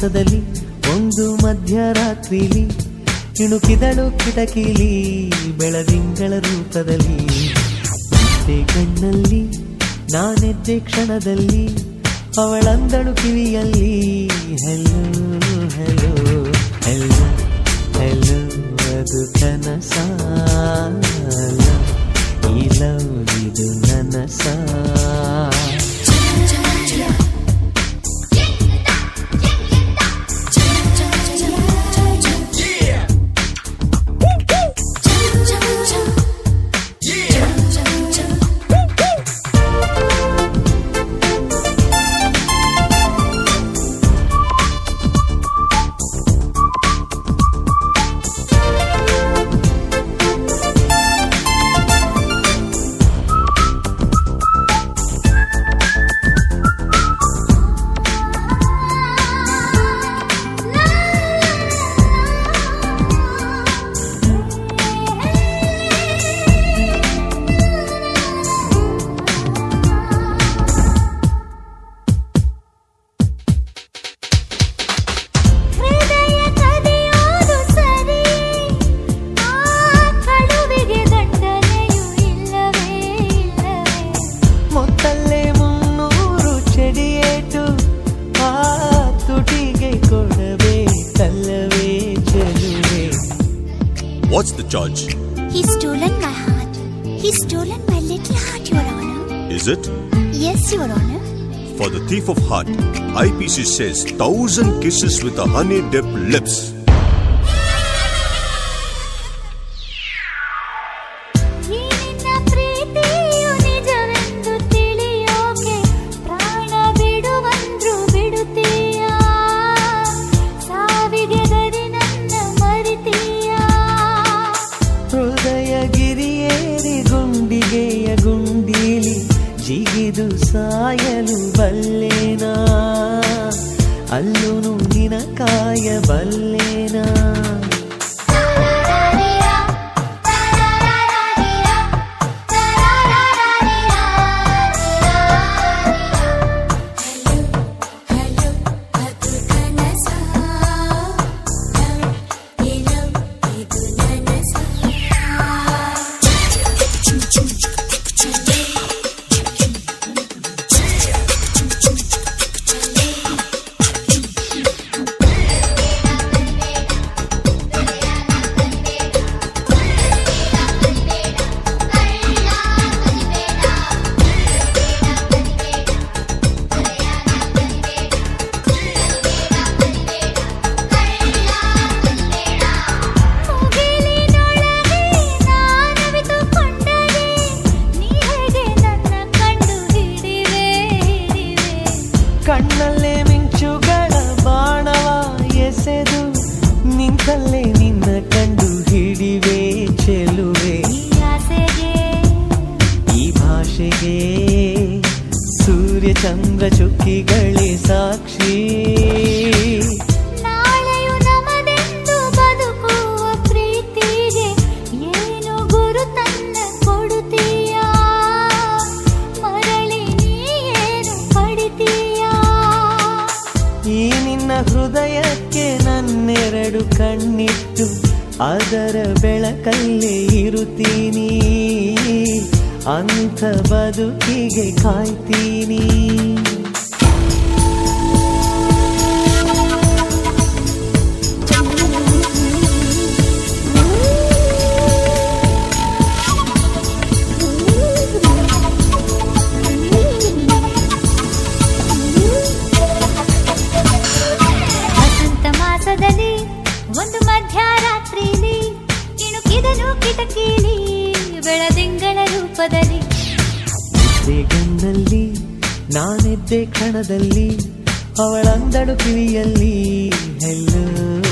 ಮಾಸದಲ್ಲಿ ಒಂದು ಮಧ್ಯರಾತ್ರಿಲಿ ಇಣುಕಿದಳು ಕಿಟಕಿಲಿ ಬೆಳದಿಂಗಳ ರೂಪದಲ್ಲಿ. ನಿದ್ದೆ ಕಣ್ಣಲ್ಲಿ ನಾನೆದ್ದೆ ಕ್ಷಣದಲ್ಲಿ ಅವಳಂದಳು ಕಿವಿಯಲ್ಲಿ ಹೆಲೋ ಹೆಲೋ ಹೆಲೋ ಹೆಲೋ ಅದು ಕನಸಾಲ ಈ ಲವ್ ಇದು ನನಸ. What's the charge? He's stolen my heart. He's stolen my little heart, Your Honor. Is it? Yes, Your Honor. For the thief of heart, IPC says 1,000 kisses with a honey-dipped lips. ಜಿಗಿದು ಸಾಯಲು ಬಲ್ಲೇನಾ ಅಲ್ಲೂ ನಿನ ಕಾಯ ಬಲ್ಲೇನಾ. ಕಣ್ಣಲ್ಲೇ ಮಿಂಚುಗಳ ಬಾಣವ ಎಸೆದು ನಿಂತಲ್ಲೇ ನಿನ್ನ ಕಂಡು ಹಿಡಿವೆ ಚೆಲುವೆ. ಈ ಭಾಷೆಗೆ ಸೂರ್ಯ ಚಂದ್ರ ಚುಕ್ಕಿಗಳೇ ಸಾಕ್ಷಿ. ನಾಳೆಯು ನಮದೆಂದು ಬದುಕುವ ಪ್ರೀತಿಗೆ ಏನು ಗುರುತನ್ನ ಕೊಡುತ್ತೀಯ, ಮರಳಿ ನೀನು ಪಡಿತೀಯ. ಈ ನಿನ್ನ ಹೃದಯಕ್ಕೆ ನನ್ನೆರಡು ಕಣ್ಣಿಟ್ಟು ಅದರ ಬೆಳಕಲ್ಲೇ ಇರುತ್ತೀನಿ, ಅಂಥ ಬದುಕಿಗೆ ಕಾಯ್ತೀನಿ. ಒಂದು ಮಧ್ಯರಾತ್ರಿಲಿ ಇಣುಕಿದನು ಕಿಟಕಿಲಿ ಬೆಳದಿಂಗಳ ರೂಪದಲ್ಲಿ. ಗಣ್ಣಲ್ಲಿ ನಾನೆದ್ದೆ ಕ್ಷಣದಲ್ಲಿ ಅವಳಂದಳು ಕಿವಿಯಲ್ಲಿ ಹೆಲ್ಲೋ